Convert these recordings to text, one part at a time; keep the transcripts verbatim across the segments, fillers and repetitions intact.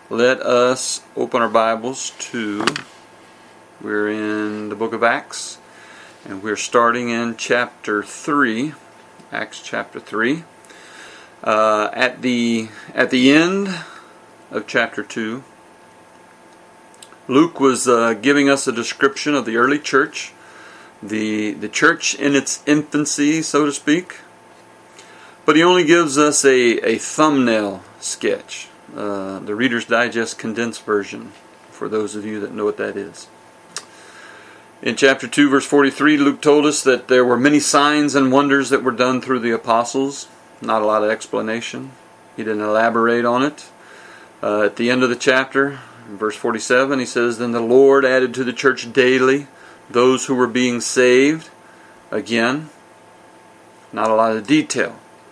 Let us open our Bibles to, we're in the book of Acts, and we're starting in chapter three, Acts chapter three. Uh, at the at the end of chapter two, Luke was uh, giving us a description of the early church, the the church in its infancy, so to speak. But he only gives us a, a thumbnail sketch. Uh, the Reader's Digest condensed version, for those of you that know what that is. In chapter two, verse forty-three, Luke told us that there were many signs and wonders that were done through the apostles. Not a lot of explanation. He didn't elaborate on it. Uh, at the end of the chapter, in verse forty-seven, he says, "Then the Lord added to the church daily those who were being saved." Again, not a lot of detail.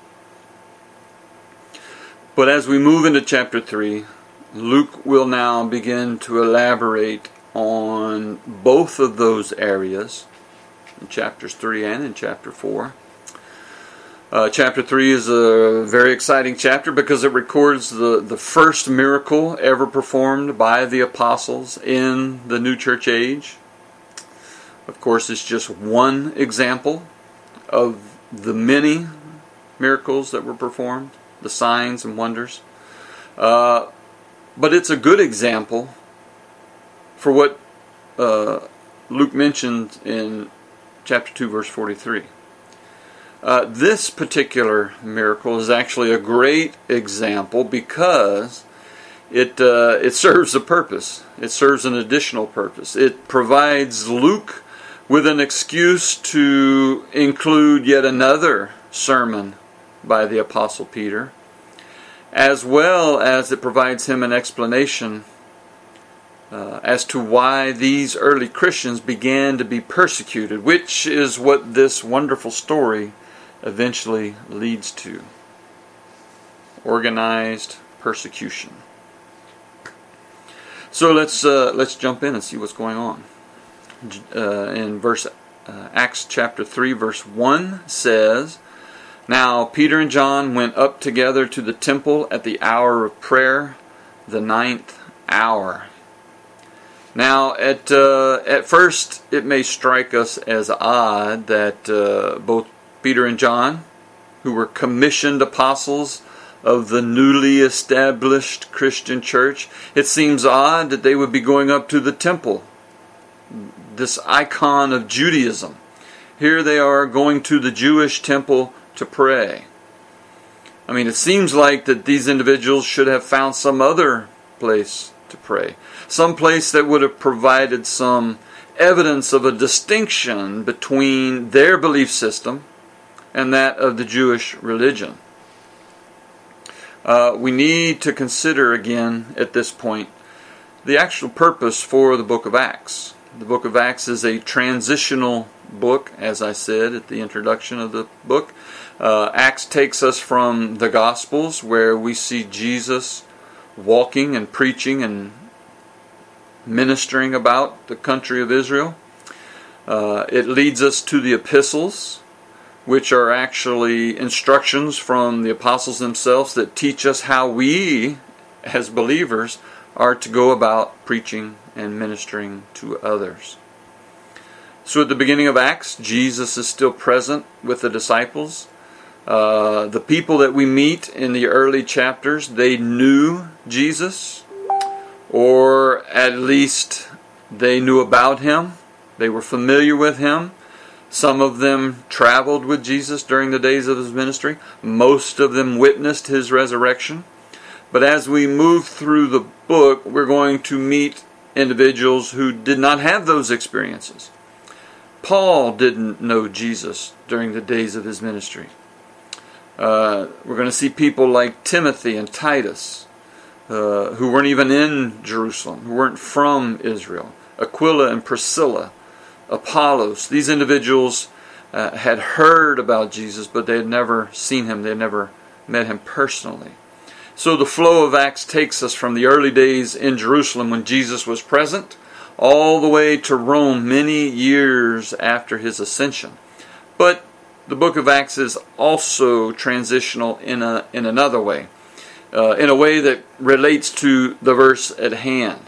But as we move into chapter three, Luke will now begin to elaborate on both of those areas, in chapters three and in chapter four. Uh, chapter three is a very exciting chapter because it records the, the first miracle ever performed by the apostles in the new church age. Of course, it's just one example of the many miracles that were performed, the signs and wonders. Uh, but it's a good example for what uh, Luke mentioned in chapter two, verse forty-three. Uh, this particular miracle is actually a great example because it uh, it serves a purpose. It serves an additional purpose. It provides Luke with an excuse to include yet another sermon by the Apostle Peter, as well as it provides him an explanation uh, as to why these early Christians began to be persecuted, which is what this wonderful story eventually leads to. Organized persecution. So let's uh, let's jump in and see what's going on. Uh, in verse uh, Acts chapter three, verse one says, "Now Peter and John went up together to the temple at the hour of prayer, the ninth hour." Now, at uh, at first, it may strike us as odd that uh, both Peter and John, who were commissioned apostles of the newly established Christian church, it seems odd that they would be going up to the temple, this icon of Judaism. Here they are going to the Jewish temple to pray. I mean, it seems like that these individuals should have found some other place to pray. Some place that would have provided some evidence of a distinction between their belief system and that of the Jewish religion. Uh, we need to consider again at this point the actual purpose for the book of Acts. The book of Acts is a transitional book, as I said at the introduction of the book. Uh, Acts takes us from the Gospels, where we see Jesus walking and preaching and ministering about the country of Israel. Uh, it leads us to the epistles, which are actually instructions from the apostles themselves that teach us how we, as believers, are to go about preaching and ministering to others. So at the beginning of Acts, Jesus is still present with the disciples. Uh, the people that we meet in the early chapters, they knew Jesus, or at least they knew about him. They were familiar with him. Some of them traveled with Jesus during the days of his ministry. Most of them witnessed his resurrection. But as we move through the book, we're going to meet individuals who did not have those experiences. Paul didn't know Jesus during the days of his ministry. Uh, we're going to see people like Timothy and Titus, uh, who weren't even in Jerusalem, who weren't from Israel. Aquila and Priscilla, Apollos. These individuals uh, had heard about Jesus, but they had never seen him. They had never met him personally. So the flow of Acts takes us from the early days in Jerusalem when Jesus was present, all the way to Rome many years after his ascension. But the book of Acts is also transitional in a in another way. uh, in a way that relates to the verse at hand.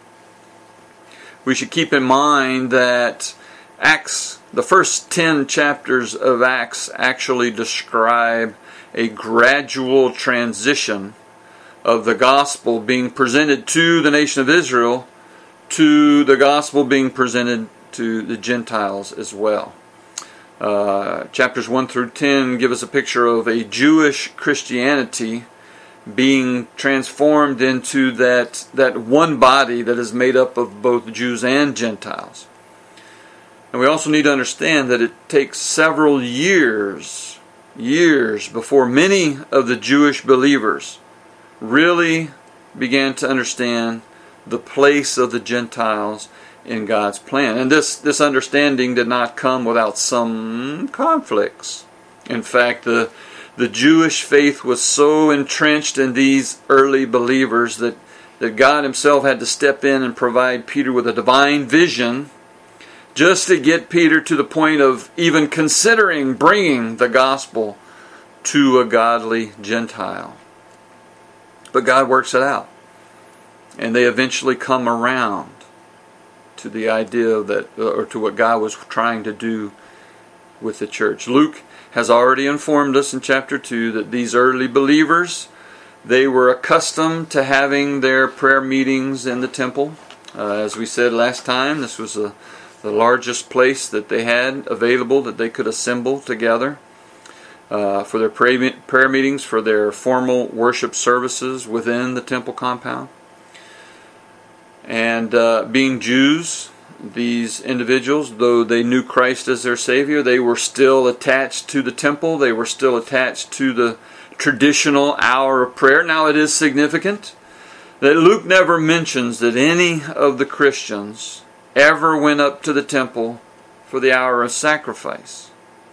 We should keep in mind that Acts, the first ten chapters of Acts actually describe a gradual transition of the gospel being presented to the nation of Israel to the gospel being presented to the Gentiles as well. Uh, chapters one through ten give us a picture of a Jewish Christianity being transformed into that, that one body that is made up of both Jews and Gentiles. And we also need to understand that it takes several years, years before many of the Jewish believers really began to understand the place of the Gentiles in God's plan. And this, this understanding did not come without some conflicts. In fact, the, the Jewish faith was so entrenched in these early believers that, that God Himself had to step in and provide Peter with a divine vision just to get Peter to the point of even considering bringing the gospel to a godly Gentile. But God works it out. And they eventually come around to the idea that, or to what God was trying to do with the church. Luke has already informed us in chapter two that these early believers, they were accustomed to having their prayer meetings in the temple. Uh, as we said last time, this was a, the largest place that they had available that they could assemble together uh, for their pray, prayer meetings, for their formal worship services within the temple compound. And uh, being Jews, these individuals, though they knew Christ as their Savior, they were still attached to the temple. They were still attached to the traditional hour of prayer. Now it is significant that Luke never mentions that any of the Christians ever went up to the temple for the hour of sacrifice.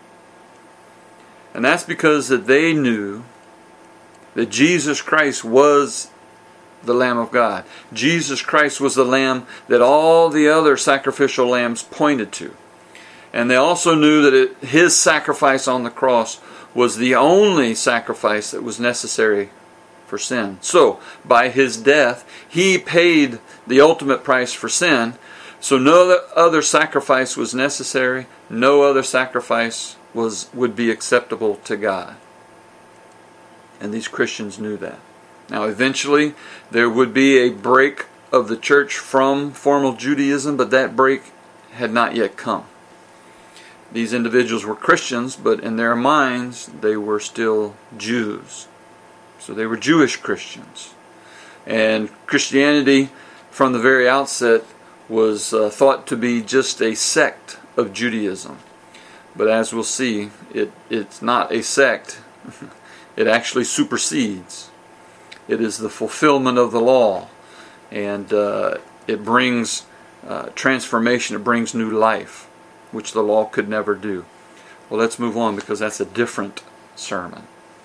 And that's because that they knew that Jesus Christ was the Lamb of God. Jesus Christ was the Lamb that all the other sacrificial lambs pointed to. And they also knew that it, His sacrifice on the cross was the only sacrifice that was necessary for sin. So, by His death, He paid the ultimate price for sin. So no other sacrifice was necessary. No other sacrifice was would be acceptable to God. And these Christians knew that. Now, eventually, there would be a break of the church from formal Judaism, but that break had not yet come. These individuals were Christians, but in their minds, they were still Jews. So they were Jewish Christians. And Christianity, from the very outset, was uh, thought to be just a sect of Judaism. But as we'll see, it, it's not a sect. It actually supersedes. It is the fulfillment of the law, and uh, it brings uh, transformation, it brings new life, which the law could never do. Well, let's move on because that's a different sermon.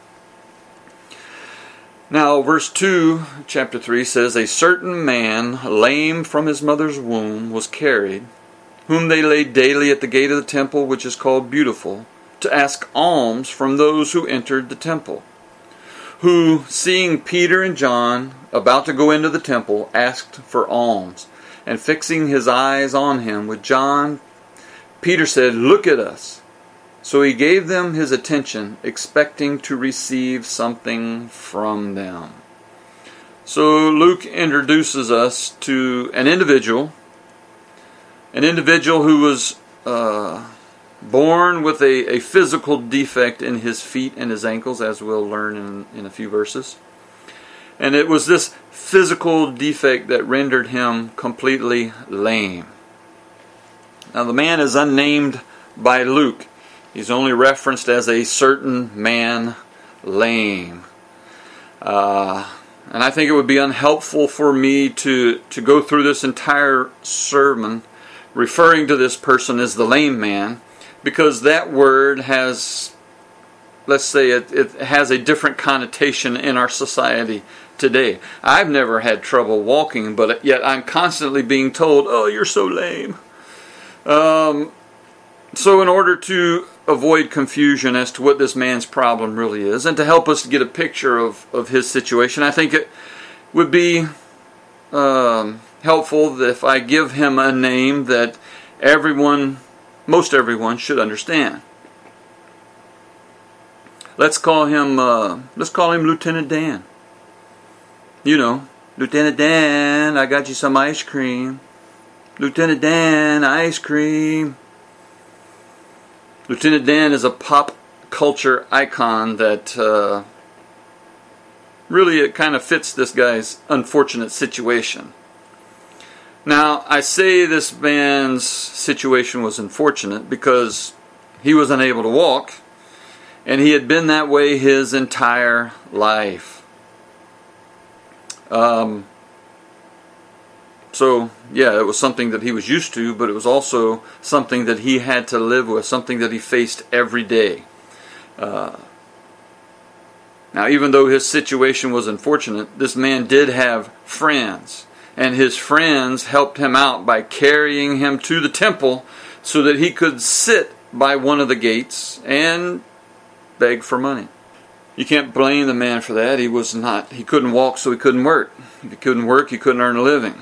Now, verse two, chapter three says, "A certain man, lame from his mother's womb, was carried, whom they laid daily at the gate of the temple, which is called Beautiful, to ask alms from those who entered the temple. Who, seeing Peter and John about to go into the temple, asked for alms. And fixing his eyes on him with John, Peter said, 'Look at us.' So he gave them his attention, expecting to receive something from them." So Luke introduces us to an individual, an individual who was uh, born with a, a physical defect in his feet and his ankles, as we'll learn in, in a few verses. And it was this physical defect that rendered him completely lame. Now the man is unnamed by Luke. He's only referenced as a certain man lame. Uh, and I think it would be unhelpful for me to, to go through this entire sermon referring to this person as the lame man, because that word has, let's say, it, it has a different connotation in our society today. I've never had trouble walking, but yet I'm constantly being told, "Oh, you're so lame." Um, So in order to avoid confusion as to what this man's problem really is, and to help us get a picture of, of his situation, I think it would be um, helpful if I give him a name that everyone, most everyone, should understand. Let's call him, uh, let's call him Lieutenant Dan. You know, Lieutenant Dan, I got you some ice cream. Lieutenant Dan, ice cream. Lieutenant Dan is a pop culture icon that uh, really it kind of fits this guy's unfortunate situation. Now, I say this man's situation was unfortunate because he was unable to walk, and he had been that way his entire life. Um, so, yeah, it was something that he was used to, but it was also something that he had to live with, something that he faced every day. Uh, now, even though his situation was unfortunate, this man did have friends, and his friends helped him out by carrying him to the temple so that he could sit by one of the gates and beg for money. You can't blame the man for that. He was not, he couldn't walk, so he couldn't work. If he couldn't work, he couldn't earn a living.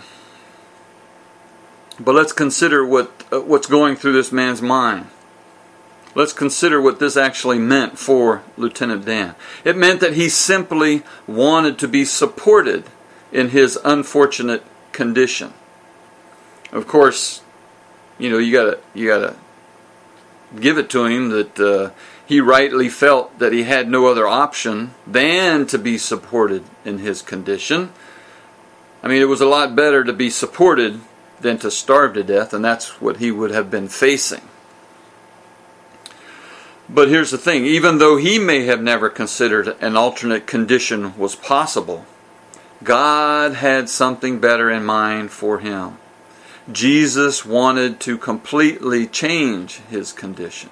But let's consider what uh, what's going through this man's mind. Let's consider what this actually meant for Lieutenant Dan. It meant that he simply wanted to be supported in his unfortunate condition. Of course, you know, you gotta you gotta give it to him that uh, he rightly felt that he had no other option than to be supported in his condition. I mean, it was a lot better to be supported than to starve to death, and that's what he would have been facing. But here's the thing, even though he may have never considered an alternate condition was possible, God had something better in mind for him. Jesus wanted to completely change his condition.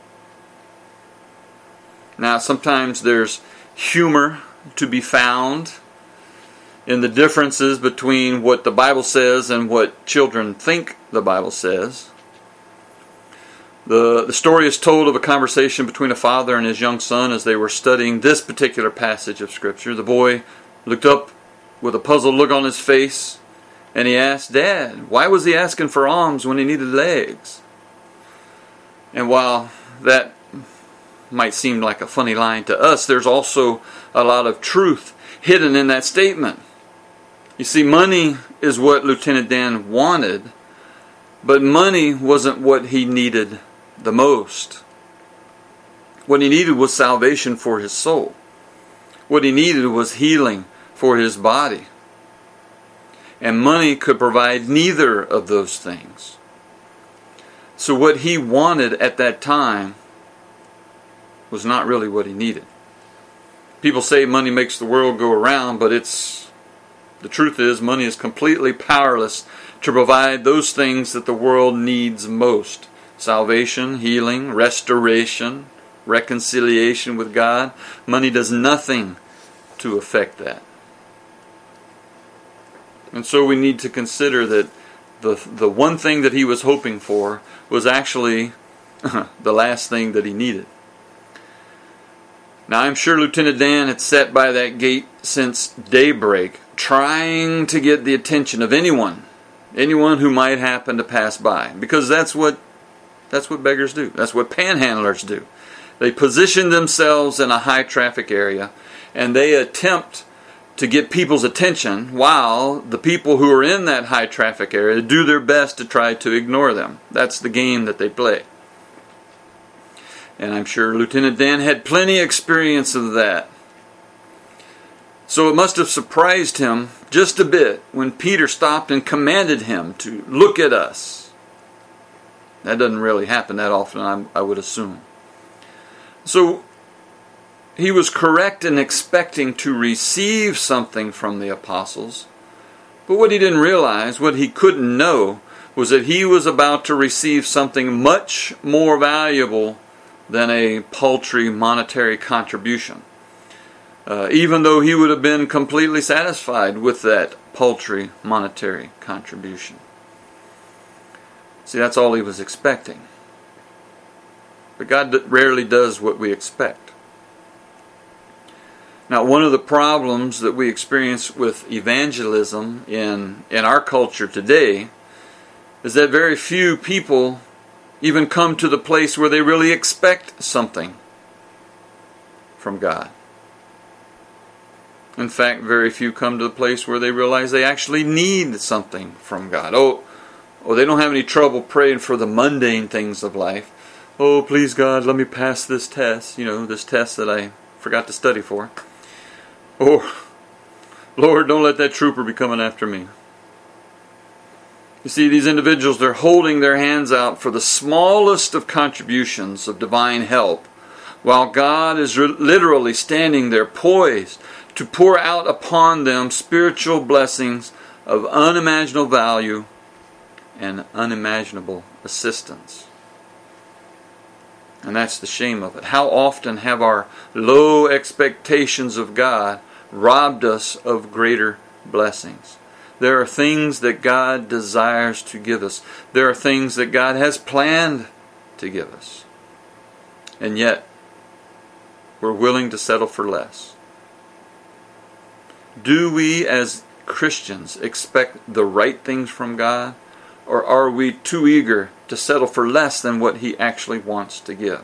Now, sometimes there's humor to be found in the differences between what the Bible says and what children think the Bible says. The, the story is told of a conversation between a father and his young son as they were studying this particular passage of Scripture. The boy looked up with a puzzled look on his face, and he asked, "Dad, why was he asking for alms when he needed legs?" And while that might seem like a funny line to us, there's also a lot of truth hidden in that statement. You see, money is what Lieutenant Dan wanted, but money wasn't what he needed the most. What he needed was salvation for his soul. What he needed was healing for his body. And money could provide neither of those things. So what he wanted at that time was not really what he needed. People say money makes the world go around, but it's the truth is money is completely powerless to provide those things that the world needs most. Salvation, healing, restoration, reconciliation with God. Money does nothing to affect that. And so we need to consider that the the one thing that he was hoping for was actually the last thing that he needed. Now, I'm sure Lieutenant Dan had sat by that gate since daybreak, trying to get the attention of anyone, anyone who might happen to pass by, because that's what that's what beggars do. That's what panhandlers do. They position themselves in a high traffic area, and they attempt to get people's attention while the people who are in that high traffic area do their best to try to ignore them. That's the game that they play. And I'm sure Lieutenant Dan had plenty of experience of that. So it must have surprised him just a bit when Peter stopped and commanded him to look at us. That doesn't really happen that often, I would assume. So he was correct in expecting to receive something from the apostles. But what he didn't realize, what he couldn't know, was that he was about to receive something much more valuable than a paltry monetary contribution. Uh, even though he would have been completely satisfied with that paltry monetary contribution. See, that's all he was expecting. But God rarely does what we expect. Now, one of the problems that we experience with evangelism in, in our culture today is that very few people even come to the place where they really expect something from God. In fact, very few come to the place where they realize they actually need something from God. Oh, oh, they don't have any trouble praying for the mundane things of life. Oh, please God, let me pass this test. You know, this test that I forgot to study for. Or, Lord, don't let that trooper be coming after me. You see, these individuals, they're holding their hands out for the smallest of contributions of divine help, while God is re- literally standing there poised to pour out upon them spiritual blessings of unimaginable value and unimaginable assistance. And that's the shame of it. How often have our low expectations of God robbed us of greater blessings? There are things that God desires to give us. There are things that God has planned to give us. And yet, we're willing to settle for less. Do we as Christians expect the right things from God? Or are we too eager to settle for less than what He actually wants to give?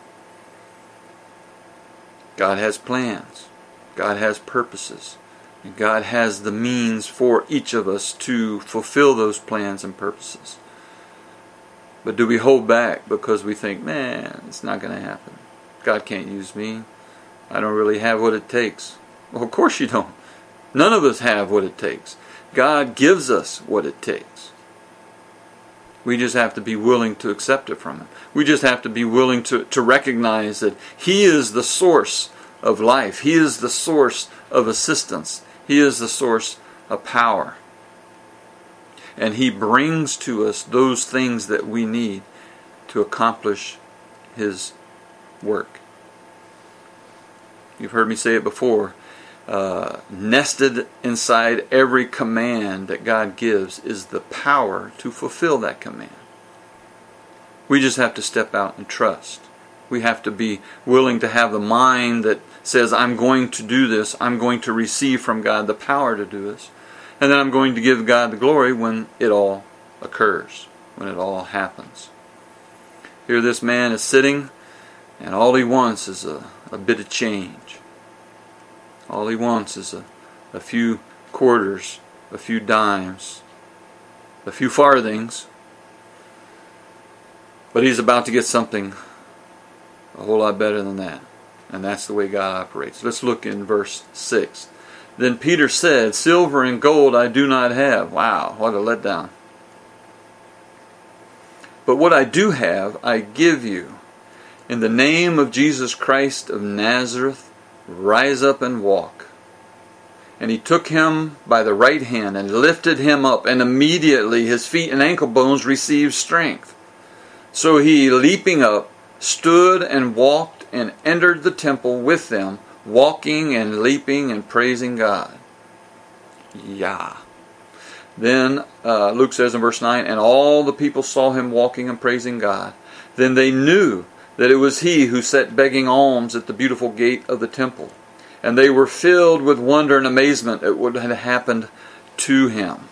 God has plans. God has purposes. And God has the means for each of us to fulfill those plans and purposes. But do we hold back because we think, man, it's not going to happen. God can't use me. I don't really have what it takes. Well, of course you don't. None of us have what it takes. God gives us what it takes. We just have to be willing to accept it from Him. We just have to be willing to, to recognize that He is the source of life. He is the source of assistance. He is the source of power. And He brings to us those things that we need to accomplish His work. You've heard me say it before. Uh, nested inside every command that God gives is the power to fulfill that command. We just have to step out and trust. We have to be willing to have the mind that says, I'm going to do this. I'm going to receive from God the power to do this. And then I'm going to give God the glory when it all occurs, when it all happens. Here this man is sitting, and all he wants is a, a bit of change. All he wants is a, a few quarters, a few dimes, a few farthings. But he's about to get something a whole lot better than that. And that's the way God operates. Let's look in verse six. Then Peter said, silver and gold I do not have. Wow, what a letdown. But what I do have, I give you. In the name of Jesus Christ of Nazareth, rise up and walk. And he took him by the right hand and lifted him up, and immediately his feet and ankle bones received strength. So he, leaping up, stood and walked and entered the temple with them, walking and leaping and praising God. Yeah. Then uh, Luke says in verse nine, and all the people saw him walking and praising God. Then they knew that it was he who sat begging alms at the beautiful gate of the temple. And they were filled with wonder and amazement at what had happened to him.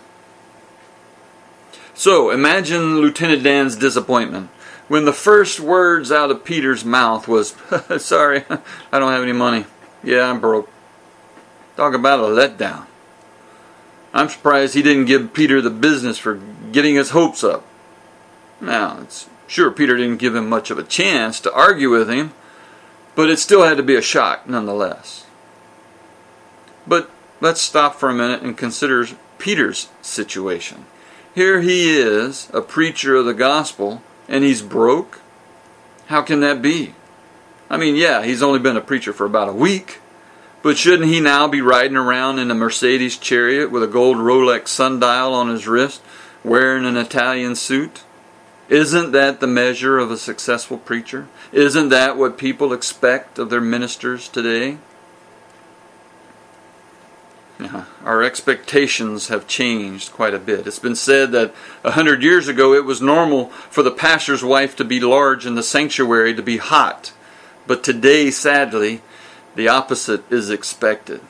So, imagine Lieutenant Dan's disappointment when the first words out of Peter's mouth was, sorry, I don't have any money. Yeah, I'm broke. Talk about a letdown. I'm surprised he didn't give Peter the business for getting his hopes up. Now, it's sure, Peter didn't give him much of a chance to argue with him, but it still had to be a shock nonetheless. But let's stop for a minute and consider Peter's situation. Here he is, a preacher of the gospel, and he's broke. How can that be? I mean, yeah, he's only been a preacher for about a week, but shouldn't he now be riding around in a Mercedes chariot with a gold Rolex sundial on his wrist, wearing an Italian suit? Isn't that the measure of a successful preacher? Isn't that what people expect of their ministers today? Yeah, our expectations have changed quite a bit. It's been said that a hundred years ago it was normal for the pastor's wife to be large and the sanctuary to be hot. But today, sadly, the opposite is expected.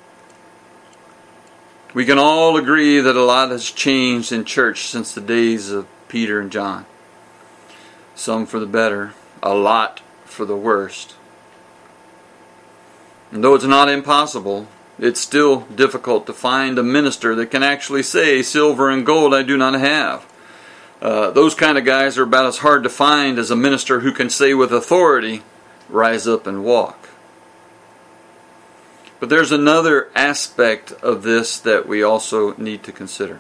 We can all agree that a lot has changed in church since the days of Peter and John. Some for the better, a lot for the worst. And though it's not impossible, it's still difficult to find a minister that can actually say, silver and gold I do not have. Uh, those kind of guys are about as hard to find as a minister who can say with authority, rise up and walk. But there's another aspect of this that we also need to consider.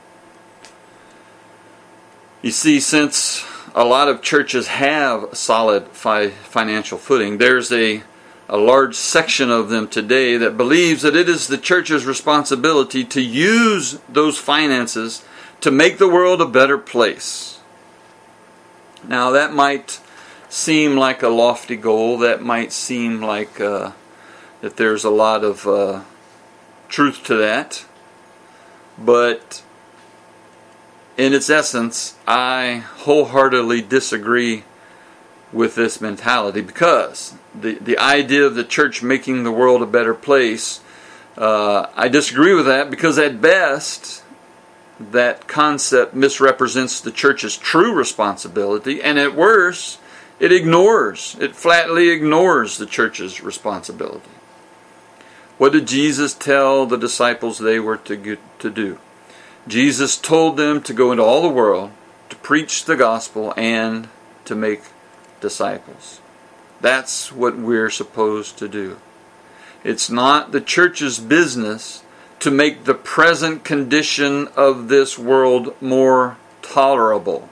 You see, since a lot of churches have solid fi- financial footing, there's a a large section of them today that believes that it is the church's responsibility to use those finances to make the world a better place. Now that might seem like a lofty goal. That might seem like uh, that there's a lot of uh, truth to that. But in its essence, I wholeheartedly disagree with this mentality, because the, the idea of the church making the world a better place, uh, I disagree with that, because at best that concept misrepresents the church's true responsibility, and at worst it ignores, it flatly ignores the church's responsibility. What did Jesus tell the disciples they were to get, to do? Jesus told them to go into all the world, to preach the gospel, and to make disciples. That's what we're supposed to do. It's not the church's business to make the present condition of this world more tolerable.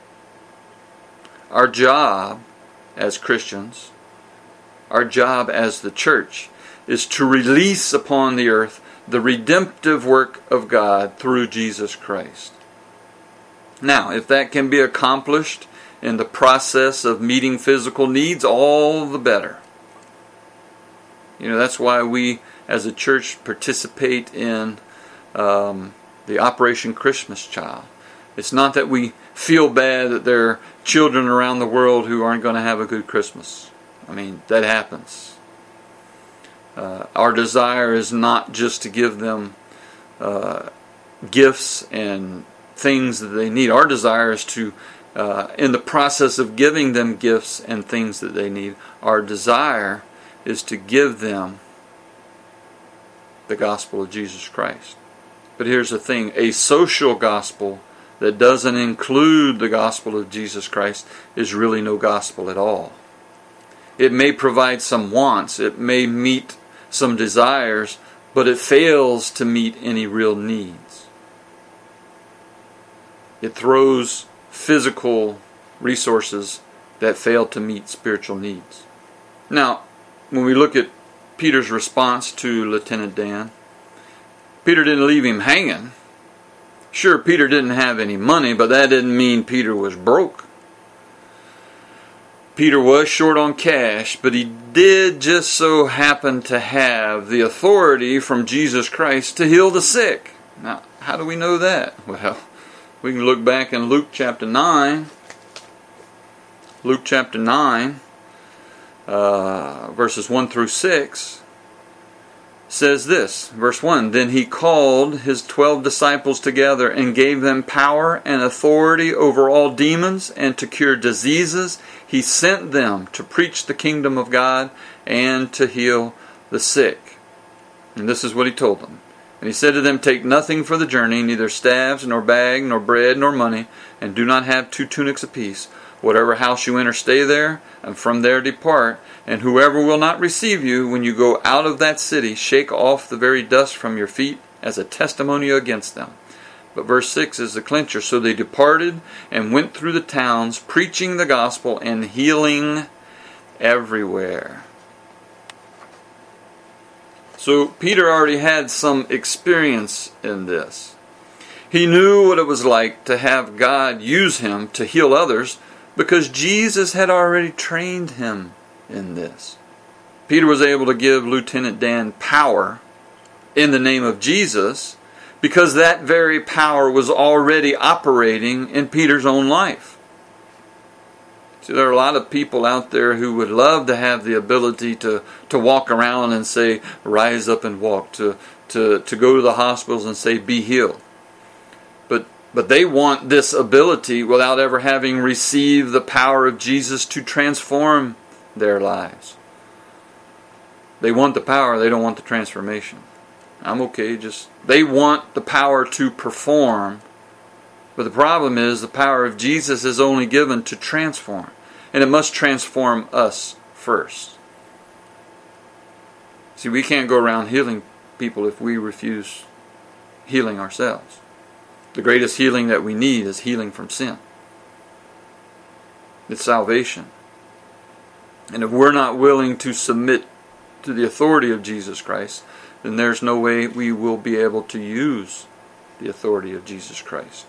Our job as Christians, our job as the church, is to release upon the earth the redemptive work of God through Jesus Christ. Now, if that can be accomplished in the process of meeting physical needs, all the better. You know, that's why we as a church participate in um, the Operation Christmas Child. It's not that we feel bad that there are children around the world who aren't going to have a good Christmas. I mean, that happens. Uh, our desire is not just to give them uh, gifts and things that they need. Our desire is to Uh, in the process of giving them gifts and things that they need, our desire is to give them the gospel of Jesus Christ. But here's the thing, a social gospel that doesn't include the gospel of Jesus Christ is really no gospel at all. It may provide some wants, it may meet some desires, but it fails to meet any real needs. It throws physical resources that fail to meet spiritual needs. Now, when we look at Peter's response to Lieutenant Dan, Peter didn't leave him hanging. Sure, Peter didn't have any money, but that didn't mean Peter was broke. Peter was short on cash, but he did just so happen to have the authority from Jesus Christ to heal the sick. Now, how do we know that? Well, we can look back in Luke chapter nine. Luke chapter nine, uh, verses one through six, says this. Verse one, Then he called his twelve disciples together and gave them power and authority over all demons and to cure diseases. He sent them to preach the kingdom of God and to heal the sick. And this is what he told them. And he said to them, Take nothing for the journey, neither staves, nor bag, nor bread, nor money, and do not have two tunics apiece. Whatever house you enter, stay there, and from there depart. And whoever will not receive you, when you go out of that city, shake off the very dust from your feet as a testimony against them. But verse six is the clincher. So they departed and went through the towns, preaching the gospel and healing everywhere. So Peter already had some experience in this. He knew what it was like to have God use him to heal others because Jesus had already trained him in this. Peter was able to give Lieutenant Dan power in the name of Jesus, because that very power was already operating in Peter's own life. See, there are a lot of people out there who would love to have the ability to, to walk around and say, rise up and walk, to, to, to go to the hospitals and say, be healed. But, but they want this ability without ever having received the power of Jesus to transform their lives. They want the power, they don't want the transformation. I'm okay, just they want the power to perform, but the problem is the power of Jesus is only given to transform, and it must transform us first. See, we can't go around healing people if we refuse healing ourselves. The greatest healing that we need is healing from sin. It's salvation. And if we're not willing to submit to the authority of Jesus Christ, then there's no way we will be able to use the authority of Jesus Christ.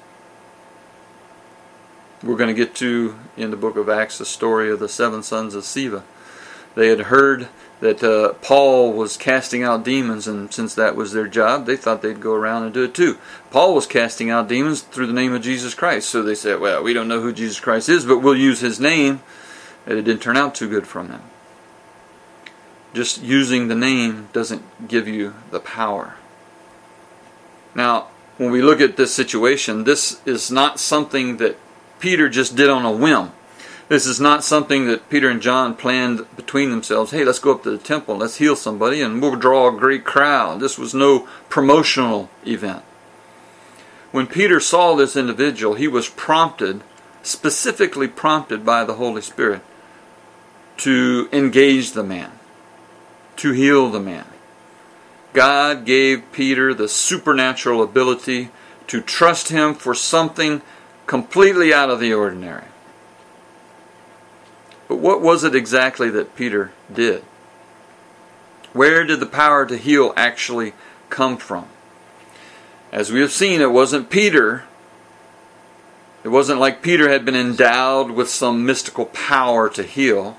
We're going to get to, in the book of Acts, the story of the seven sons of Sceva. They had heard that uh, Paul was casting out demons, and since that was their job, they thought they'd go around and do it too. Paul was casting out demons through the name of Jesus Christ, so they said, well, we don't know who Jesus Christ is, but we'll use his name. And it didn't turn out too good from them. Just using the name doesn't give you the power. Now, when we look at this situation, this is not something that Peter just did on a whim. This is not something that Peter and John planned between themselves. Hey, let's go up to the temple, let's heal somebody, and we'll draw a great crowd. This was no promotional event. When Peter saw this individual, he was prompted, specifically prompted by the Holy Spirit, to engage the man, to heal the man. God gave Peter the supernatural ability to trust him for something completely out of the ordinary. But what was it exactly that Peter did? Where did the power to heal actually come from? As we have seen, it wasn't Peter. It wasn't like Peter had been endowed with some mystical power to heal.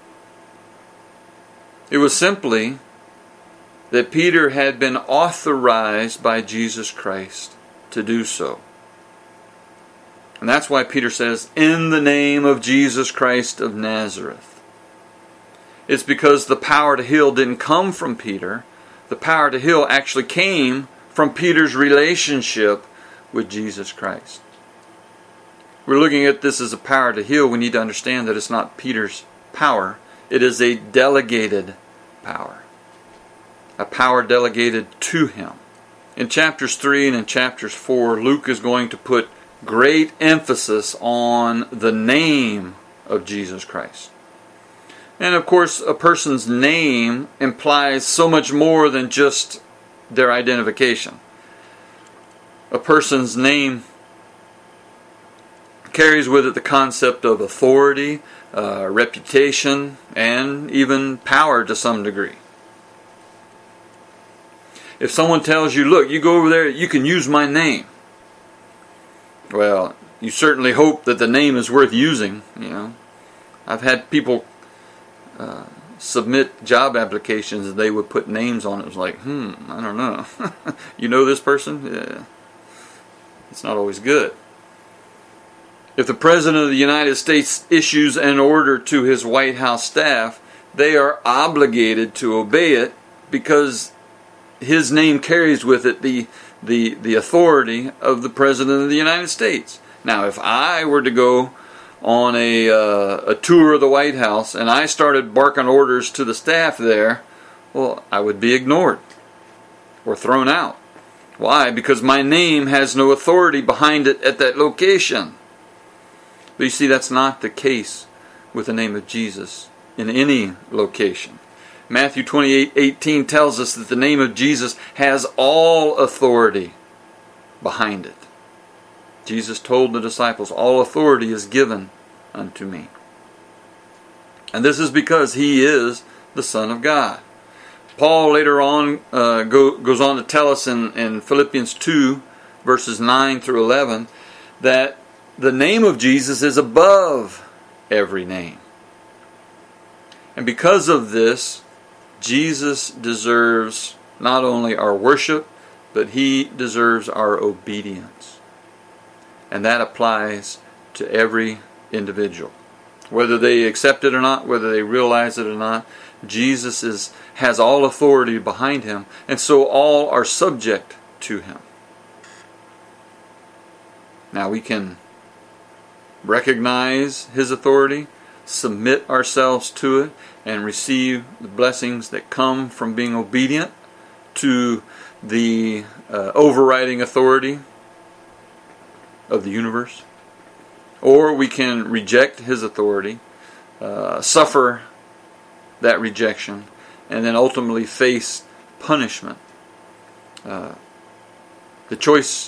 It was simply that Peter had been authorized by Jesus Christ to do so. And that's why Peter says, in the name of Jesus Christ of Nazareth. It's because the power to heal didn't come from Peter. The power to heal actually came from Peter's relationship with Jesus Christ. We're looking at this as a power to heal. We need to understand that it's not Peter's power. It is a delegated power. A power delegated to him. In chapters three and in chapters four, Luke is going to put great emphasis on the name of Jesus Christ. And of course, a person's name implies so much more than just their identification. A person's name carries with it the concept of authority, uh, reputation, and even power to some degree. If someone tells you, look, you go over there, you can use my name. Well, you certainly hope that the name is worth using. You know, I've had people uh, submit job applications and they would put names on it. It was like, hmm, I don't know. You know this person? Yeah. It's not always good. If the President of the United States issues an order to his White House staff, they are obligated to obey it because his name carries with it the the the authority of the President of the United States. Now, if I were to go on a uh, a tour of the White House and I started barking orders to the staff there, well, I would be ignored or thrown out. Why? Because my name has no authority behind it at that location. But you see, that's not the case with the name of Jesus in any location. Matthew twenty-eight eighteen tells us that the name of Jesus has all authority behind it. Jesus told the disciples, all authority is given unto me. And this is because he is the Son of God. Paul later on uh, go, goes on to tell us in, in Philippians two, verses nine through eleven, that the name of Jesus is above every name. And because of this, Jesus deserves not only our worship, but He deserves our obedience. And that applies to every individual. Whether they accept it or not, whether they realize it or not, Jesus is, has all authority behind Him, and so all are subject to Him. Now we can recognize His authority, submit ourselves to it, and receive the blessings that come from being obedient to the uh, overriding authority of the universe. Or we can reject His authority, uh, suffer that rejection, and then ultimately face punishment. Uh, the choice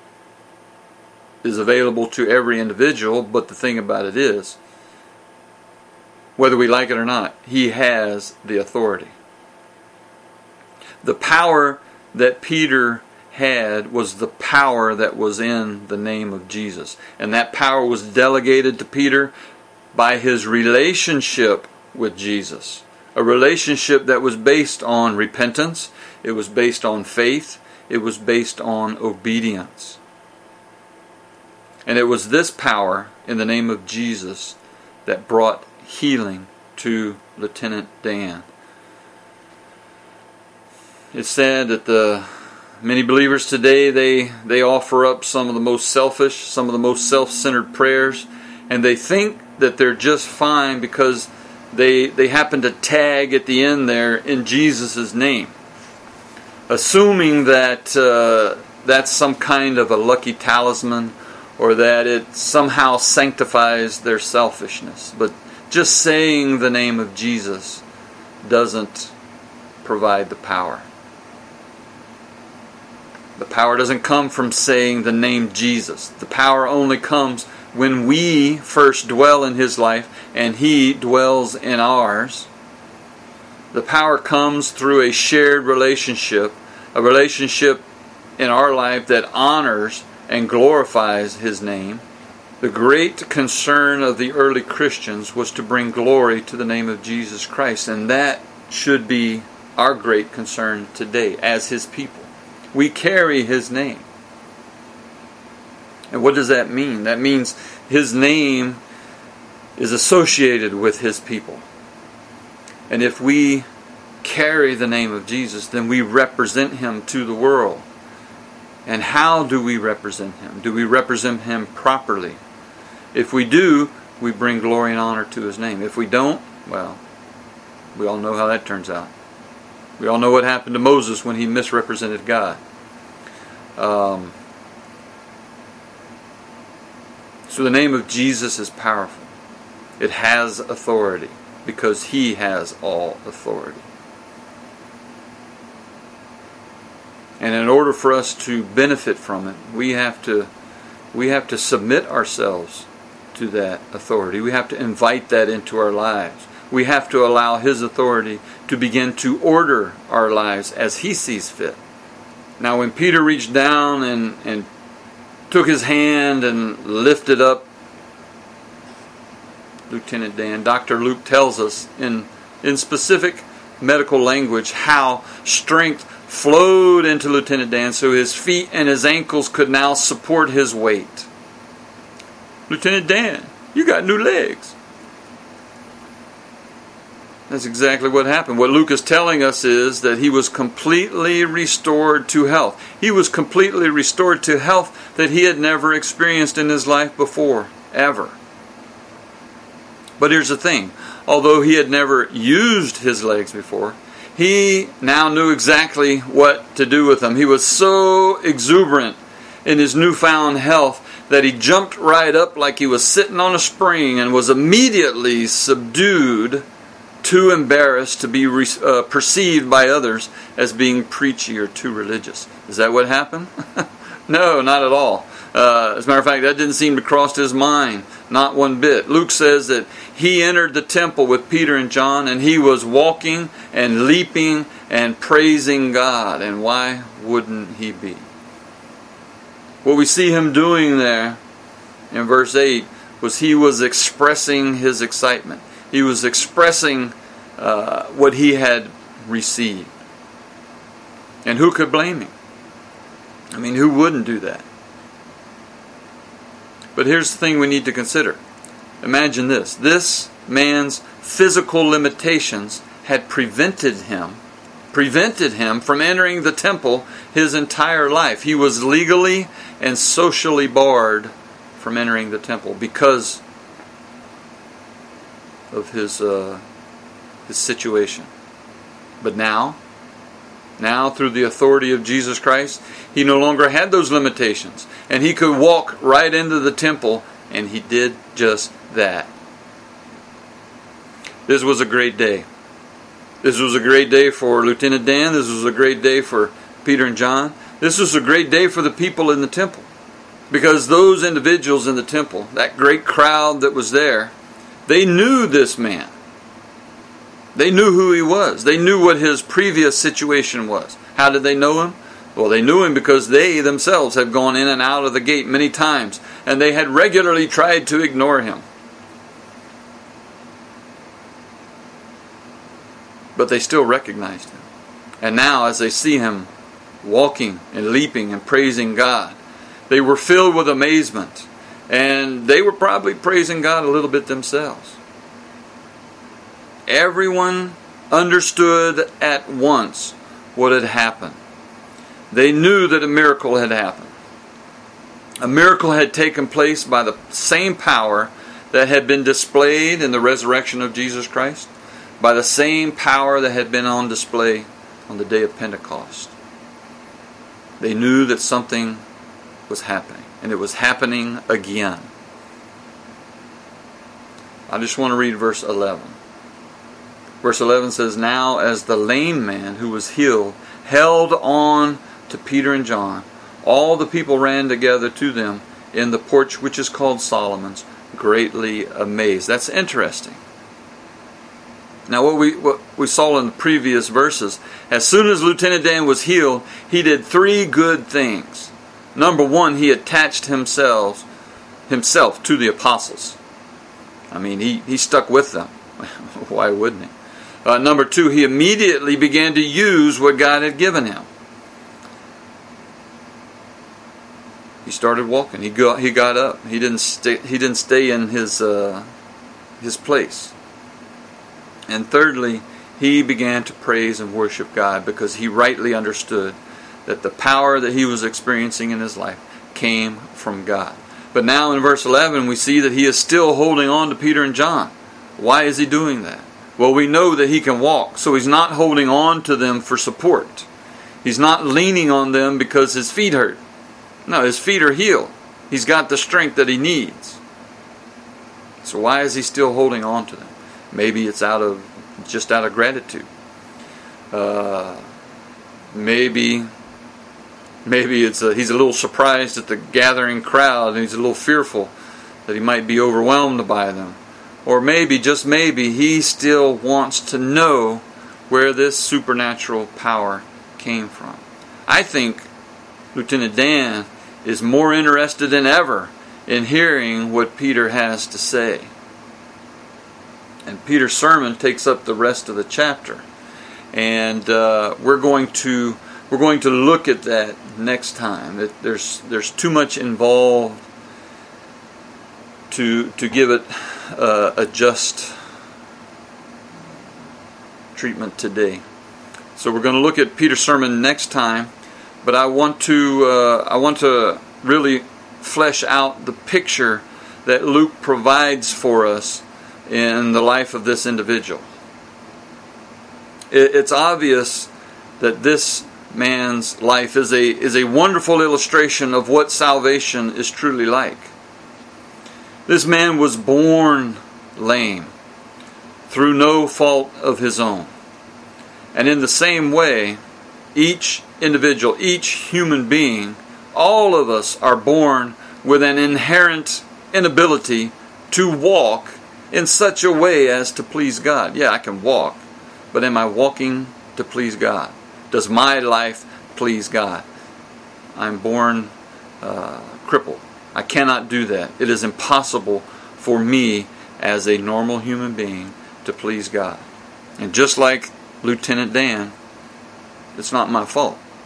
is available to every individual, but the thing about it is, whether we like it or not, He has the authority. The power that Peter had was the power that was in the name of Jesus. And that power was delegated to Peter by his relationship with Jesus. A relationship that was based on repentance, it was based on faith, it was based on obedience. And it was this power in the name of Jesus that brought healing to Lieutenant Dan. It's said that the many believers today, they, they offer up some of the most selfish, some of the most self-centered prayers, and they think that they're just fine because they, they happen to tag at the end there in Jesus' name, assuming that uh, that's some kind of a lucky talisman, or that it somehow sanctifies their selfishness. But just saying the name of Jesus doesn't provide the power. The power doesn't come from saying the name Jesus. The power only comes when we first dwell in His life and He dwells in ours. The power comes through a shared relationship, a relationship in our life that honors and glorifies His name. The great concern of the early Christians was to bring glory to the name of Jesus Christ, and that should be our great concern today as His people. We carry His name. And what does that mean? That means His name is associated with His people. And if we carry the name of Jesus, then we represent Him to the world. And how do we represent Him? Do we represent Him properly? If we do, we bring glory and honor to His name. If we don't, well, we all know how that turns out. We all know what happened to Moses when he misrepresented God. Um, so the name of Jesus is powerful. It has authority because He has all authority. And in order for us to benefit from it, we have to we have to submit ourselves to that authority. We have to invite that into our lives. We have to allow His authority to begin to order our lives as He sees fit. Now when Peter reached down and, and took his hand and lifted up Lieutenant Dan, Doctor Luke tells us in, in specific medical language how strength flowed into Lieutenant Dan so his feet and his ankles could now support his weight. Lieutenant Dan, you got new legs. That's exactly what happened. What Luke is telling us is that he was completely restored to health. He was completely restored to health that he had never experienced in his life before, ever. But here's the thing. Although he had never used his legs before, he now knew exactly what to do with them. He was so exuberant in his newfound health that he jumped right up like he was sitting on a spring and was immediately subdued, too embarrassed to be re- uh, perceived by others as being preachy or too religious. Is that what happened? No, not at all. Uh, as a matter of fact, that didn't seem to cross his mind, not one bit. Luke says that he entered the temple with Peter and John, and he was walking and leaping and praising God. And why wouldn't he be? What we see him doing there in verse eight was he was expressing his excitement. He was expressing uh, what he had received. And who could blame him? I mean, who wouldn't do that? But here's the thing we need to consider. Imagine this. This man's physical limitations had prevented him, prevented him from entering the temple his entire life. He was legally and socially barred from entering the temple because of his uh, his situation. But now, now through the authority of Jesus Christ, he no longer had those limitations, and he could walk right into the temple, and he did just that. This was a great day. This was a great day for Lieutenant Dan. This was a great day for Peter and John. This was a great day for the people in the temple. Because those individuals in the temple, that great crowd that was there, they knew this man. They knew who he was. They knew what his previous situation was. How did they know him? Well, they knew him because they themselves had gone in and out of the gate many times, and they had regularly tried to ignore him. But they still recognized him. And now, as they see him walking and leaping and praising God, they were filled with amazement. And they were probably praising God a little bit themselves. Everyone understood at once what had happened. They knew that a miracle had happened. A miracle had taken place by the same power that had been displayed in the resurrection of Jesus Christ, by the same power that had been on display on the day of Pentecost. They knew that something was happening, and it was happening again. I just want to read verse eleven. Verse eleven says, "Now as the lame man who was healed held on to Peter and John, all the people ran together to them in the porch which is called Solomon's, greatly amazed." That's interesting. Now what we what we saw in the previous verses, as soon as Lieutenant Dan was healed, he did three good things. Number one, he attached himself himself to the apostles. I mean, he, he stuck with them. Why wouldn't he? Uh, number two, he immediately began to use what God had given him. He started walking. He got he got up. He didn't stay. He didn't stay in his uh, his place. And thirdly, he began to praise and worship God because he rightly understood that the power that he was experiencing in his life came from God. But now in verse eleven, we see that he is still holding on to Peter and John. Why is he doing that? Well, we know that he can walk, so he's not holding on to them for support. He's not leaning on them because his feet hurt. No, his feet are healed. He's got the strength that he needs. So why is he still holding on to them? Maybe it's out of just out of gratitude. Uh, maybe maybe it's a, he's a little surprised at the gathering crowd, and he's a little fearful that he might be overwhelmed by them. Or maybe, just maybe, he still wants to know where this supernatural power came from. I think Lieutenant Dan is more interested than ever in hearing what Peter has to say. And Peter's sermon takes up the rest of the chapter, and uh, we're going to we're going to look at that next time. It, there's there's too much involved to to give it uh, a just treatment today. So we're going to look at Peter's sermon next time, but I want to uh, I want to really flesh out the picture that Luke provides for us in the life of this individual. It's obvious that this man's life is a is a wonderful illustration of what salvation is truly like. This man was born lame through no fault of his own. And in the same way, each individual, each human being, all of us are born with an inherent inability to walk in such a way as to please God. Yeah, I can walk, but am I walking to please God? Does my life please God? I'm born uh, crippled. I cannot do that. It is impossible for me as a normal human being to please God. And just like Lieutenant Dan, it's not my fault.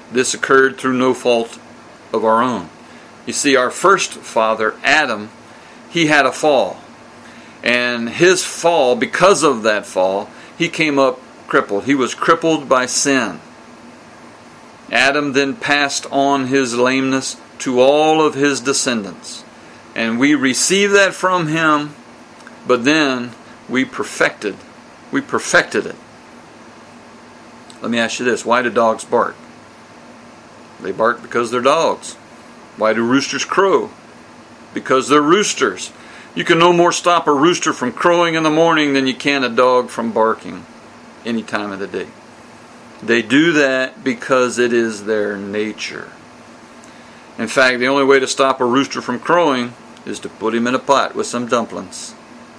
This occurred through no fault of our own. You see, our first father, Adam, he had a fall. And his fall, because of that fall, he came up crippled. He was crippled by sin. Adam then passed on his lameness to all of his descendants. And we received that from him, but then we perfected. We perfected it. Let me ask you this. Why do dogs bark? They bark because they're dogs. Why do roosters crow? Because they're roosters. You can no more stop a rooster from crowing in the morning than you can a dog from barking any time of the day. They do that because it is their nature. In fact, the only way to stop a rooster from crowing is to put him in a pot with some dumplings.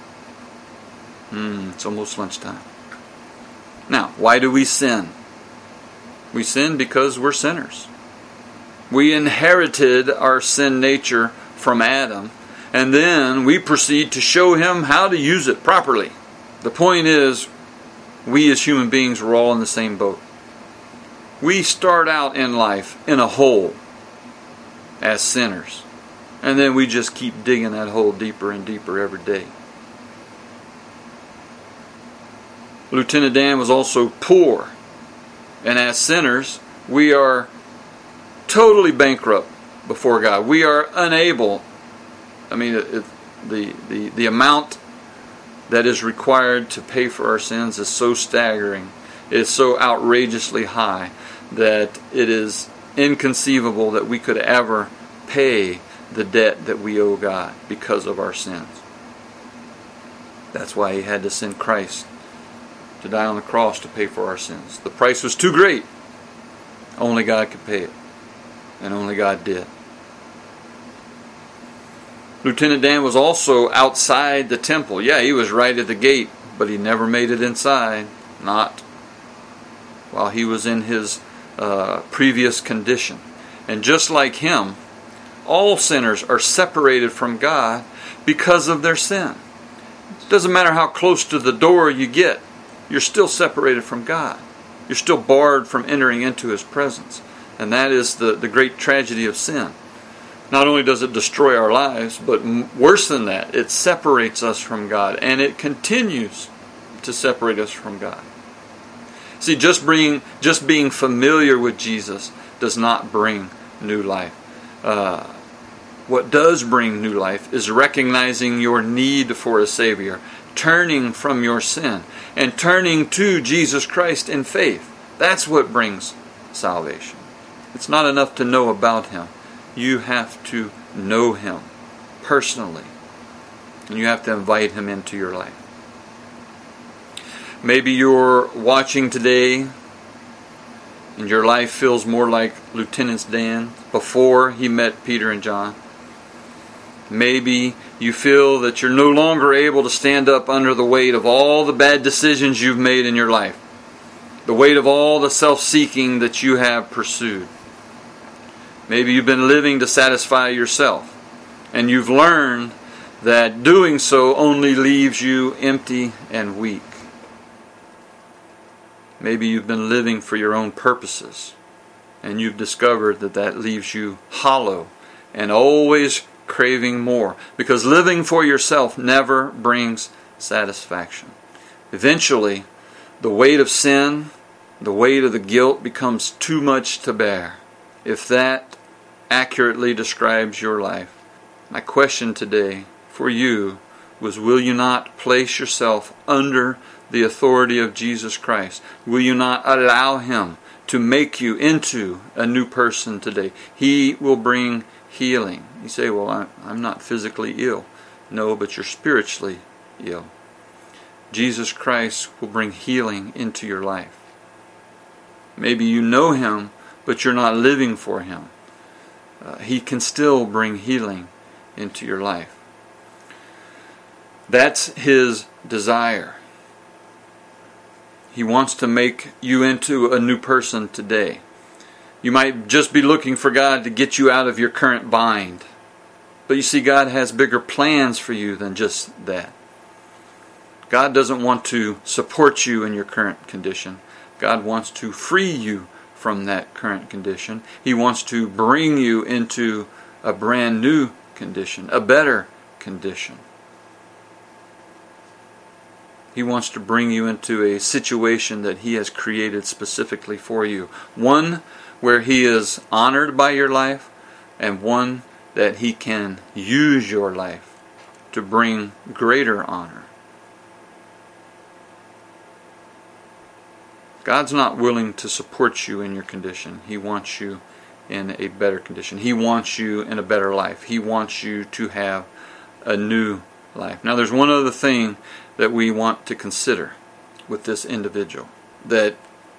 Hmm, it's almost lunchtime. Now, why do we sin? We sin because we're sinners. We inherited our sin nature from Adam, and then we proceed to show him how to use it properly. The point is, we as human beings were all in the same boat. We start out in life in a hole as sinners, and then we just keep digging that hole deeper and deeper every day. Lieutenant Dan was also poor, and as sinners, we are totally bankrupt before God. We are unable. I mean, it, the, the, the amount that is required to pay for our sins is so staggering. It is so outrageously high that it is inconceivable that we could ever pay the debt that we owe God because of our sins. That's why He had to send Christ to die on the cross to pay for our sins. The price was too great. Only God could pay it. And only God did. Lieutenant Dan was also outside the temple. Yeah, he was right at the gate, but he never made it inside. Not while he was in his uh, previous condition. And just like him, all sinners are separated from God because of their sin. It doesn't matter how close to the door you get, you're still separated from God. You're still barred from entering into His presence. And that is the, the great tragedy of sin. Not only does it destroy our lives, but worse than that, it separates us from God. And it continues to separate us from God. See, just being, just being familiar with Jesus does not bring new life. Uh, what does bring new life is recognizing your need for a Savior, turning from your sin, and turning to Jesus Christ in faith. That's what brings salvation. It's not enough to know about Him. You have to know Him personally. And you have to invite Him into your life. Maybe you're watching today and your life feels more like Lieutenant Dan before he met Peter and John. Maybe you feel that you're no longer able to stand up under the weight of all the bad decisions you've made in your life. The weight of all the self-seeking that you have pursued. Maybe you've been living to satisfy yourself, and you've learned that doing so only leaves you empty and weak. Maybe you've been living for your own purposes, and you've discovered that that leaves you hollow and always craving more, because living for yourself never brings satisfaction. Eventually, the weight of sin, the weight of the guilt becomes too much to bear. If that accurately describes your life, my question today for you was, will you not place yourself under the authority of Jesus Christ? Will you not allow Him to make you into a new person today? He will bring healing. You say, well, I'm, I'm not physically ill. No, but you're spiritually ill. Jesus Christ will bring healing into your life. Maybe you know Him, but you're not living for Him. Uh, he can still bring healing into your life. That's His desire. He wants to make you into a new person today. You might just be looking for God to get you out of your current bind. But you see, God has bigger plans for you than just that. God doesn't want to support you in your current condition. God wants to free you from that current condition. He wants to bring you into a brand new condition, a better condition. He wants to bring you into a situation that He has created specifically for you. One where He is honored by your life, and one that He can use your life to bring greater honor. God's not willing to support you in your condition. He wants you in a better condition. He wants you in a better life. He wants you to have a new life. Now there's one other thing that we want to consider with this individual that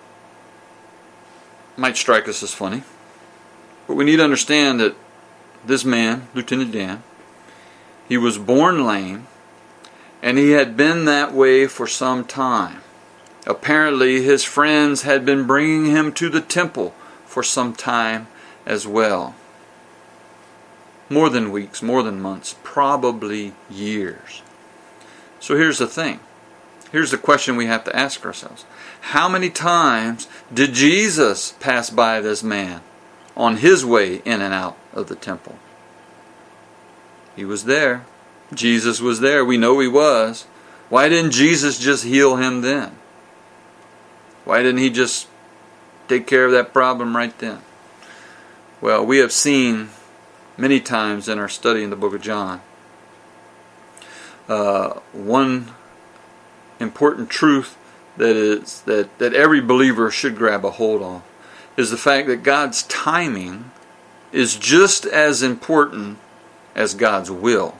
might strike us as funny. But we need to understand that this man, Lieutenant Dan, he was born lame, and he had been that way for some time. Apparently his friends had been bringing him to the temple for some time as well. More than weeks, more than months, probably years. So here's the thing. Here's the question we have to ask ourselves. How many times did Jesus pass by this man on His way in and out of the temple? He was there. Jesus was there. We know He was. Why didn't Jesus just heal him then? Why didn't He just take care of that problem right then? Well, we have seen many times in our study in the book of John, uh, one important truth that is that, that every believer should grab a hold of is the fact that God's timing is just as important as God's will.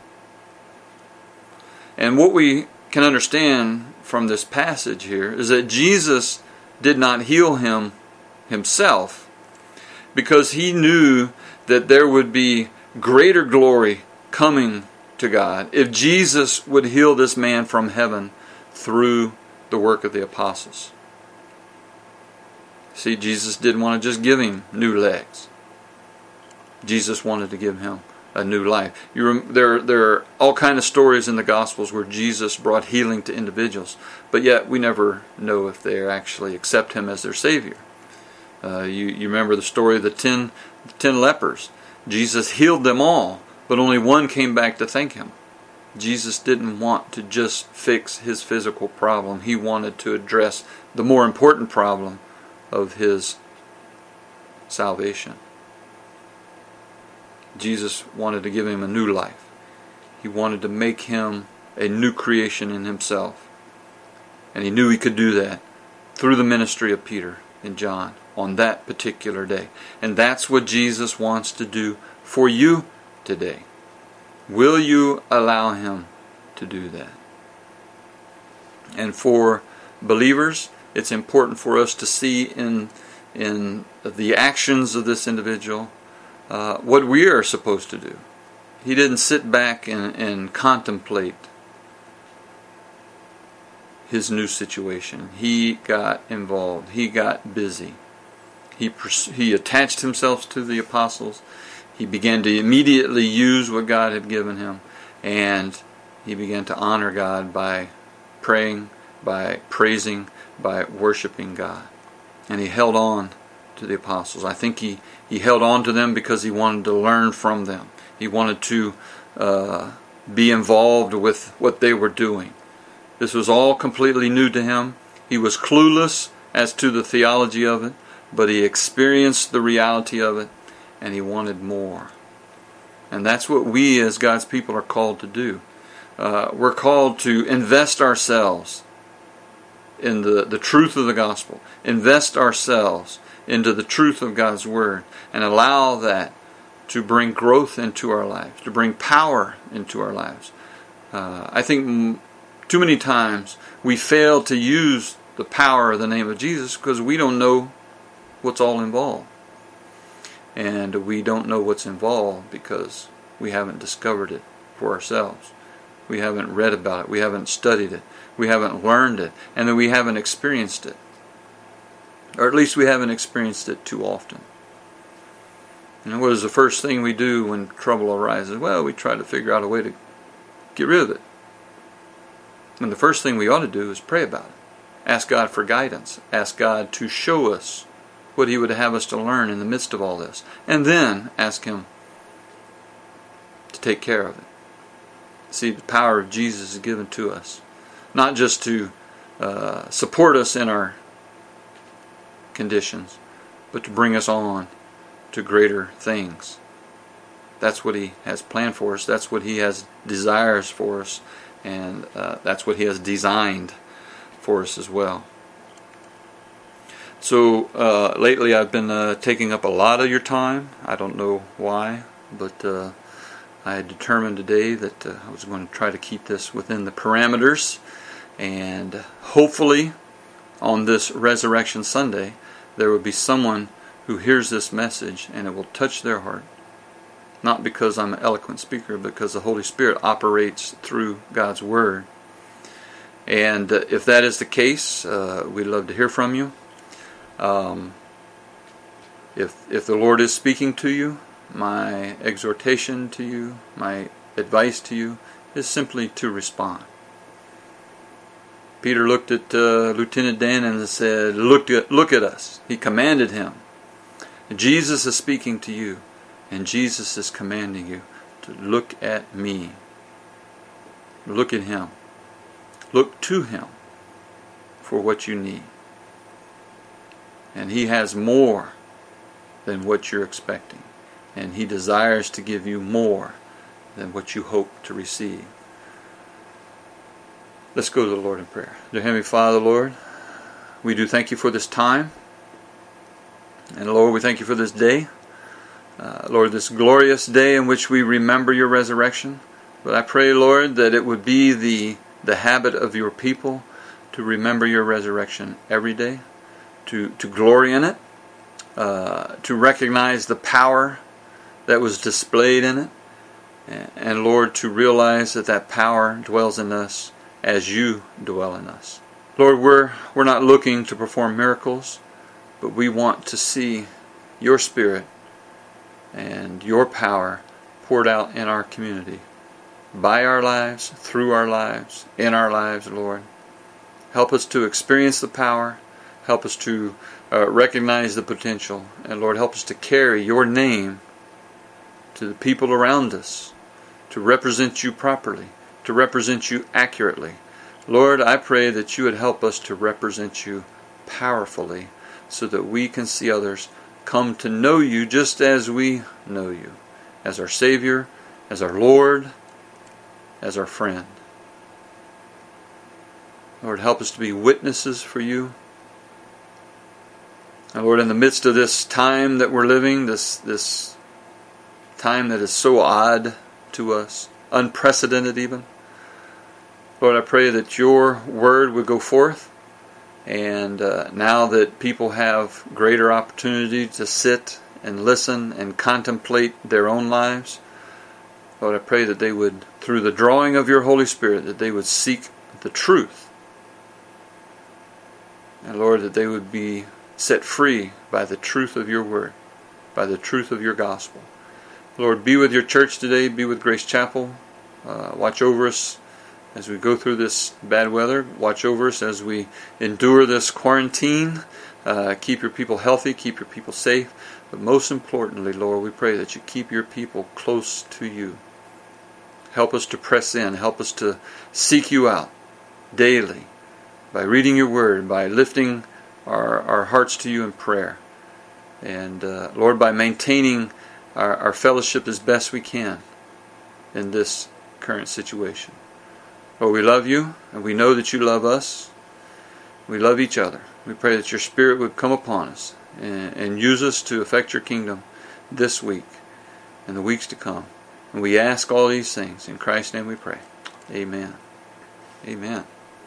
And what we can understand from this passage here is that Jesus did not heal him Himself because He knew that there would be greater glory coming to God if Jesus would heal this man from heaven through the work of the apostles. See, Jesus didn't want to just give him new legs. Jesus wanted to give him a new life. You rem- there, there are all kinds of stories in the Gospels where Jesus brought healing to individuals, but yet we never know if they actually accept Him as their Savior. Uh, you, you remember the story of the ten, the ten lepers. Jesus healed them all, but only one came back to thank Him. Jesus didn't want to just fix his physical problem. He wanted to address the more important problem of his salvation. Jesus wanted to give him a new life. He wanted to make him a new creation in Himself. And He knew He could do that through the ministry of Peter and John on that particular day. And that's what Jesus wants to do for you today. Will you allow Him to do that? And for believers, it's important for us to see in, in the actions of this individual uh, what we are supposed to do. He didn't sit back and, and contemplate his new situation. He got involved. He got busy. He, he attached himself to the apostles. He began to immediately use what God had given him, and he began to honor God by praying, by praising, by worshiping God. And he held on to the apostles. I think he, he held on to them because he wanted to learn from them. He wanted to uh, be involved with what they were doing. This was all completely new to him. He was clueless as to the theology of it, but he experienced the reality of it, and he wanted more. And that's what we as God's people are called to do. Uh, we're called to invest ourselves in the, the truth of the gospel. Invest ourselves into the truth of God's Word, and allow that to bring growth into our lives, to bring power into our lives. Uh, I think m- too many times we fail to use the power of the name of Jesus because we don't know what's all involved. And we don't know what's involved because we haven't discovered it for ourselves. We haven't read about it. We haven't studied it. We haven't learned it. And then we haven't experienced it. Or at least we haven't experienced it too often. And what is the first thing we do when trouble arises? Well, we try to figure out a way to get rid of it. And the first thing we ought to do is pray about it. Ask God for guidance. Ask God to show us what He would have us to learn in the midst of all this. And then ask Him to take care of it. See, the power of Jesus is given to us. Not just to uh, support us in our conditions, but to bring us on to greater things. That's what He has planned for us. That's what He has desires for us. And uh, that's what He has designed for us as well. So uh, lately I've been uh, taking up a lot of your time. I don't know why, but uh, I had determined today that uh, I was going to try to keep this within the parameters. And hopefully on this Resurrection Sunday there will be someone who hears this message and it will touch their heart. Not because I'm an eloquent speaker, but because the Holy Spirit operates through God's Word. And uh, if that is the case, uh, we'd love to hear from you. Um, if if the Lord is speaking to you, my exhortation to you, my advice to you, is simply to respond. Peter looked at uh, Lieutenant Dan and said, "Look at look at us." He commanded him. Jesus is speaking to you. And Jesus is commanding you to look at me. Look at Him. Look to Him for what you need. And He has more than what you're expecting. And He desires to give you more than what you hope to receive. Let's go to the Lord in prayer. Dear Heavenly Father, Lord, we do thank You for this time. And Lord, we thank You for this day. Uh, Lord, this glorious day in which we remember Your resurrection. But I pray, Lord, that it would be the, the habit of Your people to remember Your resurrection every day, to, to glory in it, uh, to recognize the power that was displayed in it, and, and Lord, to realize that that power dwells in us as You dwell in us. Lord, we're, we're not looking to perform miracles, but we want to see Your Spirit and Your power poured out in our community, by our lives, through our lives, in our lives, Lord. Help us to experience the power. Help us to uh, recognize the potential. And Lord, help us to carry Your name to the people around us, to represent You properly, to represent You accurately. Lord, I pray that You would help us to represent You powerfully so that we can see others come to know You just as we know You, as our Savior, as our Lord, as our friend. Lord, help us to be witnesses for You. And Lord, in the midst of this time that we're living, this, this time that is so odd to us, unprecedented even, Lord, I pray that Your Word would go forth. And uh, now that people have greater opportunity to sit and listen and contemplate their own lives, Lord, I pray that they would, through the drawing of Your Holy Spirit, that they would seek the truth. And Lord, that they would be set free by the truth of Your Word, by the truth of Your gospel. Lord, be with Your church today, be with Grace Chapel. Uh, watch over us as we go through this bad weather. Watch over us as we endure this quarantine. Uh, keep Your people healthy. Keep Your people safe. But most importantly, Lord, we pray that You keep Your people close to You. Help us to press in. Help us to seek You out daily by reading Your Word, by lifting our, our hearts to You in prayer. And uh, Lord, by maintaining our, our fellowship as best we can in this current situation. Lord, we love You, and we know that You love us. We love each other. We pray that Your Spirit would come upon us and, and use us to affect Your kingdom this week and the weeks to come. And we ask all these things. In Christ's name we pray. Amen. Amen.